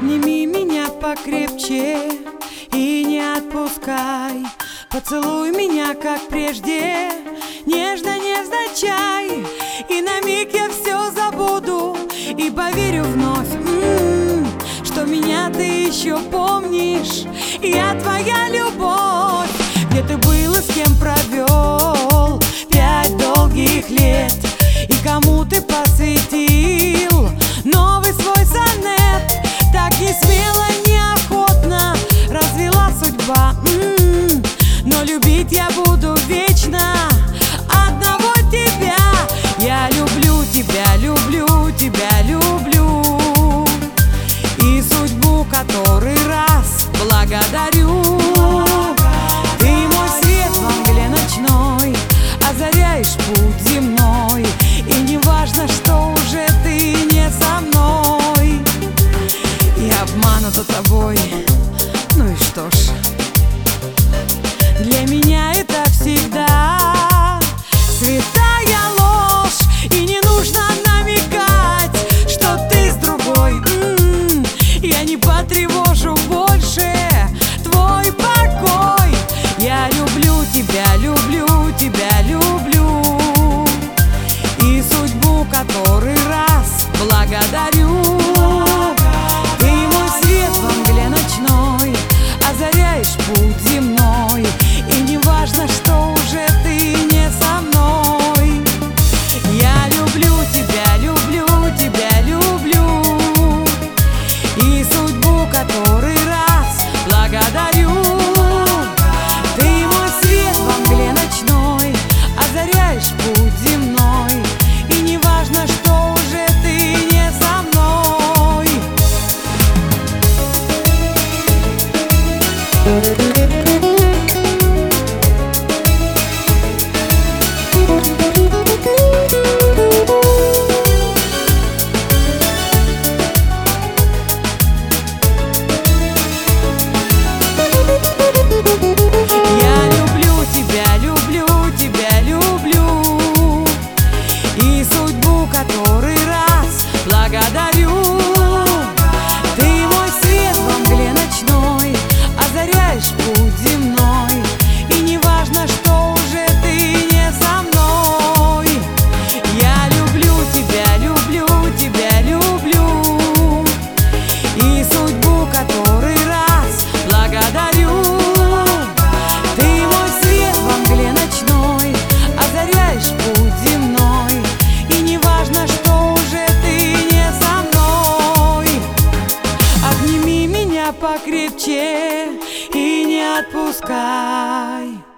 Обними меня покрепче и не отпускай. Поцелуй меня, как прежде, нежно, невзначай. И на миг я все забуду и поверю вновь, что меня ты еще помнишь. Я твоя любовь. Где ты был и с кем провел 5 долгих лет? И кому ты посвятил новый свой сонет? Так не смело, неохотно развела судьба, но любить я буду вечно одного тебя. Я люблю тебя, люблю тебя, люблю, и судьбу который раз благодарю. Ты мой свет во мгле ночной, озаряешь путь земной, и не важно, что уже ты не со мной. Я обманута тобой, ну и что ж, для меня это всегда святая ложь. И не нужно намекать, что ты с другой. Я не потревожу больше твой покой. Я люблю тебя, люблю тебя, люблю, и судьбу который раз благодарю. Ты мой свет во мгле ночной, озаряешь путь земной, и не важно, что уже ты не со мной. Я люблю тебя, люблю тебя, люблю, и судьбу который раз благодарю. Ты мой свет во мгле ночной, озаряешь путь земной, и не важно, что уже ты не со мной. Я люблю тебя, люблю тебя, люблю, и судьбу который раз благодарю. Ты мой свет во мгле ночной, озаряешь путь земной, и не важно, что уже ты не со мной. Я люблю тебя, люблю тебя, люблю, и судьбу который раз благодарю. Ты мой свет во мгле ночной, озаряешь путь земной, и не важно, что уже ты не со мной. Обними меня покрепче и не отпускай.